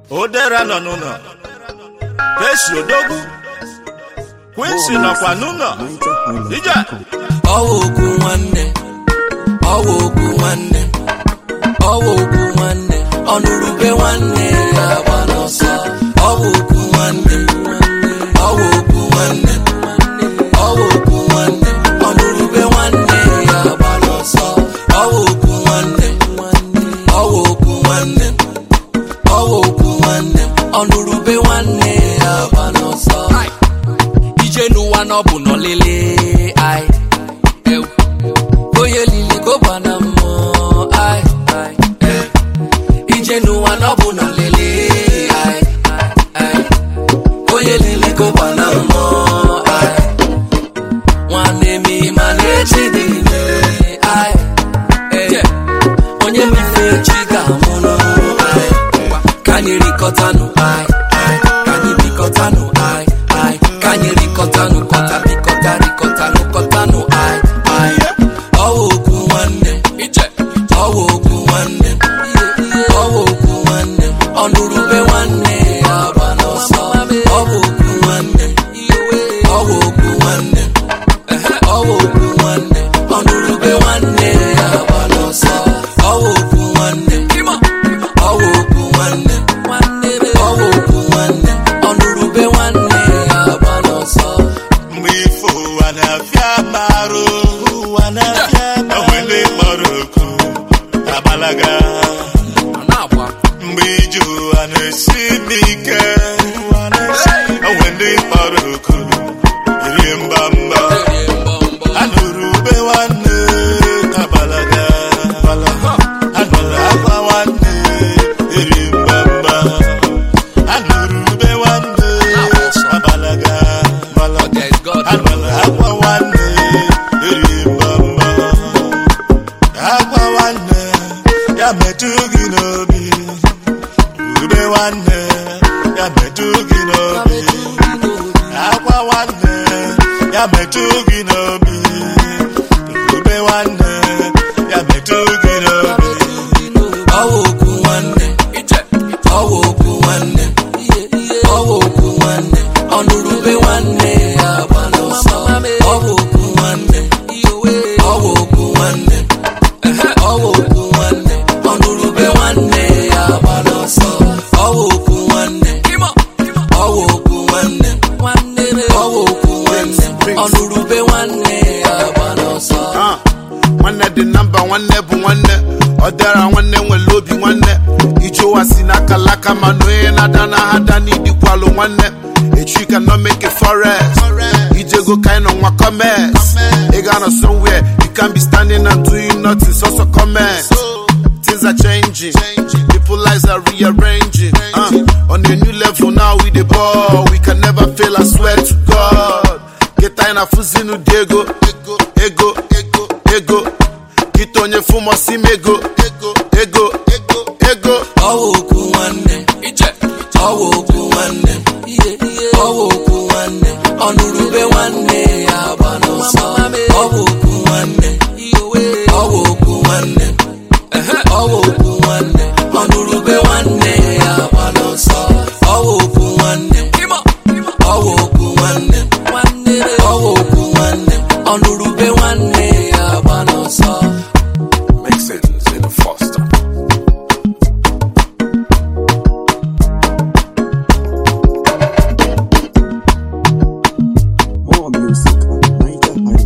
Odera nọ n'ụlọ. Pesi odogwu. Quincy nọkwa n'ụlọ. Ije. Ọwụ okwu nwanne. Ọwụ okwu nwanne. Ọwụ okwu nwanne. Ọnụrụbe nwanne ya gba n'ọsọ. Ọwụ okwu nwanne. Ọwụ okwu nwanne. Ọwụ okwu nwanne. Ọnụrụbe nwanne ya gba n'ọsọ. Ọwụ okwu nwanne. Ọwụ okwu nwanne. Ọwụ okwu nwanne. Ọnụrụbe nwanne ya gba n'ọsọ. Ije n'ụwa n'ọbụ n'ọlele ai. Onye lili go bana mmụọ ai. Ije n'ụwa n'ọbụ n'ọlele ai. Onye lili go bana mmụọ ai. Nwanne m ịma na-echi dị ime ai. Onye mife chi ga-amụrụ ai. Ka anyị rikọtanụ ai. Ka anyị bikọtanụ ai. Ka anyị rikọtanụ kọta bikọta rikọtanụ kọtanụ ai. Ọwụ okwu nwanne. Ọwụ okwu nwanne. Ọwụ okwu nwanne. Ọnụrụbe nwanne ya gba n'ọsọ. Ọwụ okwu nwanne. Ọwụ okwu nwanne. Ọwụ okwu nwanne. Ọnụrụbe nwanne ya gba n'ọsọ. Ọwụ okwu nwanne. Ọwụ okwu nwanne. Ọwụ okwu nwanne. Ọnụrụbe nwanne ya gba n'ọsọ. Mgbe ifo ụwa na-afịa marụ. Onwere kpọrọ oku agbalaga. Mgbe ije ụwa na-esi m ike. Onwere kpọrọ oku iri mbamba. Anụrụ ube nwanne agbalaga. Anụrụ akwa nwanne iri mbamba. Anụrụ ube nwanne agbalaga. Anụrụ akwa nwanne iri mbamba. Akwa nwanne ya metụ gị n'obi. Ube nwanne ya metụ gị n'obi. Akwa nwanne ya metụ gị n'obi. Ube nwanne ya metụ gị n'obi. Ọwụ okwu nwanne. Ọwụ okwu nwanne. Ọwụ okwu nwanne. Ọnụrụbe nwanne ya gba n'ọsọ. Ọwụ okwu nwanne. Ọwụ okwu nwanne. Ọwụ okwu nwanne. Ọnụrụbe nwanne ya gba n'ọsọ. Ọwụ okwu nwanne. Ọwụ okwu nwanne. Ọwụ okwu nwanne. Ọnụrụbe nwanne ya gba n'ọsọ. Nwanne dị namba nwanne bụ nwanne. Ọ dara nwanne nwere obi nwanne. Ije ụwa si n'aka laka mana onye na-ada na ada n'idikwalụ nwanne. A tree cannot make a forest. Ije go kind of nwa comments. They gonna somewhere you can't be standing and doing nothing. So comments. Things are changing. People lives are rearranging. On a new level now we the ball. We can never fail, I swear to God. Get in a fuzinu dego. Ego. Get on your fumo simego. Ego. Ọwụ okwu nwanne. Ọwụ okwu nwanne. Ọwụ okwu nwanne. Ọnụrụbe nwanne ya gba n'ọsọ. Ọwụ okwu nwanne. Ọwụ okwu nwanne. Ọwụ okwu nwanne. Ọnụrụbe nwanne ya gba n'ọsọ. Ọwụ okwu nwanne. Ọwụ okwu nwanne. Ọwụ okwu nwanne. Ọnụrụbe nwanne ya gba n'ọsọ. Make sense in the foster. More music at NigerHighlife.com.